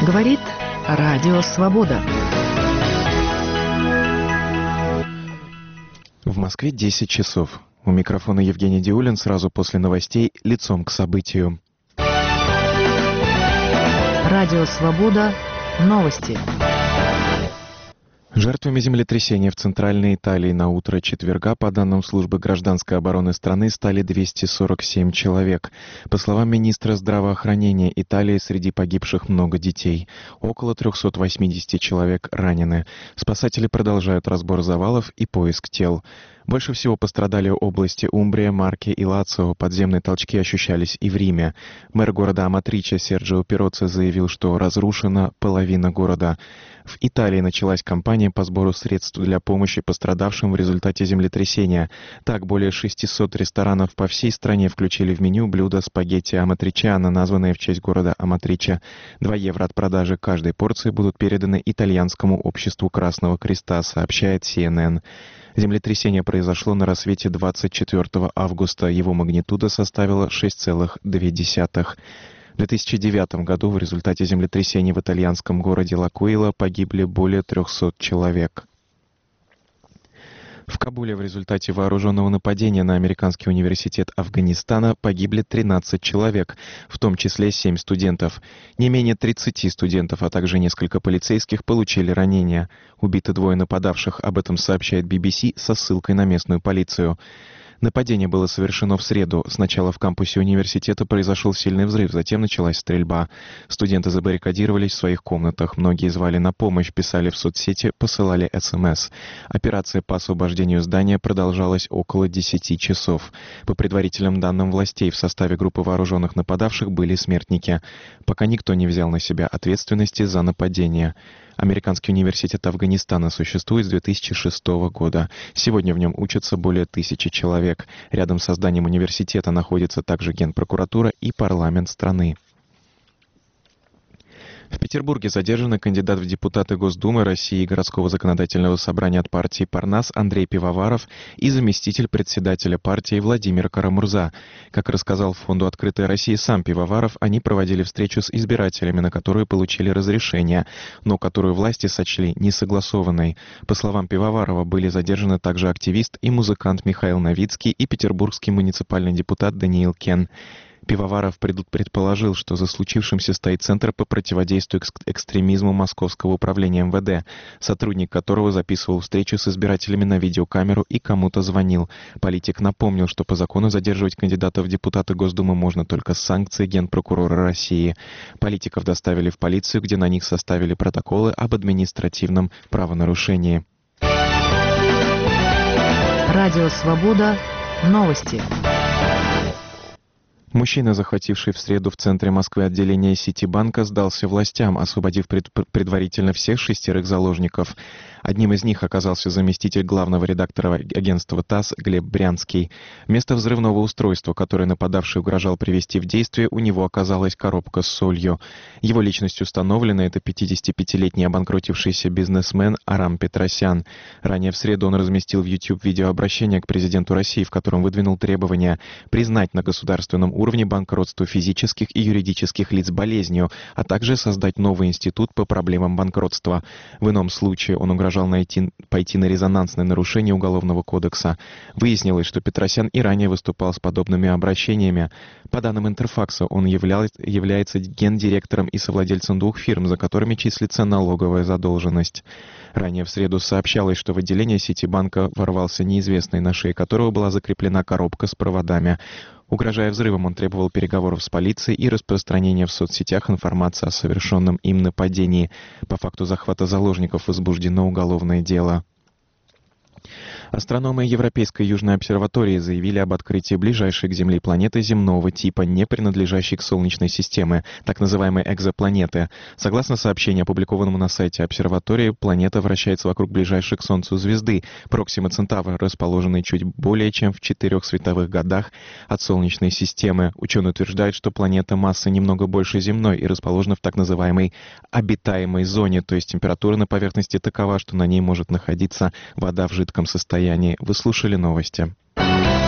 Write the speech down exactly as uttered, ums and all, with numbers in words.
Говорит Радио Свобода. В Москве десять часов. У микрофона Евгений Диулин. Сразу после новостей лицом к событию. Радио Свобода. Новости. Жертвами землетрясения в Центральной Италии на утро четверга, по данным службы гражданской обороны страны, стали двести сорок семь человек. По словам министра здравоохранения Италии, среди погибших много детей. Около триста восемьдесят человек ранены. Спасатели продолжают разбор завалов и поиск тел. Больше всего пострадали области Умбрия, Марке и Лацио. Подземные толчки ощущались и в Риме. Мэр города Аматриче Серджио Пироцци заявил, что разрушена половина города. В Италии началась кампания по сбору средств для помощи пострадавшим в результате землетрясения. Так, более шестисот ресторанов по всей стране включили в меню блюдо спагетти аматричиано, названное в честь города Аматриче. два евро от продажи каждой порции будут переданы итальянскому обществу Красного Креста, сообщает си эн эн. Землетрясение произошло на рассвете двадцать четвёртого августа. Его магнитуда составила шесть целых две десятых. В две тысячи девятом году в результате землетрясения в итальянском городе Л'Акуила погибли более трехсот человек. В Кабуле в результате вооруженного нападения на американский университет Афганистана погибли тринадцать человек, в том числе семь студентов. Не менее тридцати студентов, а также несколько полицейских получили ранения. Убиты двое нападавших, об этом сообщает би би си со ссылкой на местную полицию. Нападение было совершено в среду. Сначала в кампусе университета произошел сильный взрыв, затем началась стрельба. Студенты забаррикадировались в своих комнатах. Многие звали на помощь, писали в соцсети, посылали эс эм эс. Операция по освобождению здания продолжалась около десяти часов. По предварительным данным властей, в составе группы вооруженных нападавших были смертники. Пока никто не взял на себя ответственности за нападение. Американский университет Афганистана существует с две тысячи шестого года. Сегодня в нем учатся более тысячи человек. Рядом с зданием университета находится также Генпрокуратура и парламент страны. В Петербурге задержаны кандидат в депутаты Госдумы России и городского законодательного собрания от партии «Парнас» Андрей Пивоваров и заместитель председателя партии Владимир Карамурза. Как рассказал Фонду «Открытая Россия» сам Пивоваров, они проводили встречу с избирателями, на которую получили разрешение, но которую власти сочли несогласованной. По словам Пивоварова, были задержаны также активист и музыкант Михаил Новицкий и петербургский муниципальный депутат Даниил Кен. Пивоваров предположил, что за случившимся стоит Центр по противодействию экстремизму Московского управления эм вэ дэ, сотрудник которого записывал встречу с избирателями на видеокамеру и кому-то звонил. Политик напомнил, что по закону задерживать кандидатов в депутаты Госдумы можно только с санкцией Генпрокурора России. Политиков доставили в полицию, где на них составили протоколы об административном правонарушении. Радио Свобода. Новости. Мужчина, захвативший в среду в центре Москвы отделение Ситибанка, сдался властям, освободив пред, предварительно всех шестерых заложников. Одним из них оказался заместитель главного редактора агентства ТАСС Глеб Брянский. Вместо взрывного устройства, которое нападавший угрожал привести в действие, у него оказалась коробка с солью. Его личность установлена, это пятидесятипятилетний обанкротившийся бизнесмен Арам Петросян. Ранее в среду он разместил в YouTube видеообращение к президенту России, в котором выдвинул требования признать на государственном уровне банкротство физических и юридических лиц болезнью, а также создать новый институт по проблемам банкротства. В ином случае он угрожал найти, пойти на резонансное нарушение Уголовного кодекса. Выяснилось, что Петросян и ранее выступал с подобными обращениями. По данным Интерфакса, он явля, является гендиректором и совладельцем двух фирм, за которыми числится налоговая задолженность. Ранее в среду сообщалось, что в отделение Ситибанка ворвался неизвестный, на шее которого была закреплена коробка с проводами. Угрожая взрывом, он требовал переговоров с полицией и распространения в соцсетях информации о совершенном им нападении. По факту захвата заложников возбуждено уголовное дело. Астрономы Европейской Южной обсерватории заявили об открытии ближайшей к Земле планеты земного типа, не принадлежащей к Солнечной системе, так называемой экзопланеты. Согласно сообщению, опубликованному на сайте обсерватории, планета вращается вокруг ближайшей к Солнцу звезды, Проксима Центавра, расположенной чуть более чем в четырех световых годах от Солнечной системы. Ученые утверждают, что планета массы немного больше земной и расположена в так называемой обитаемой зоне, то есть температура на поверхности такова, что на ней может находиться вода в жидком состоянии. Вы слушали новости.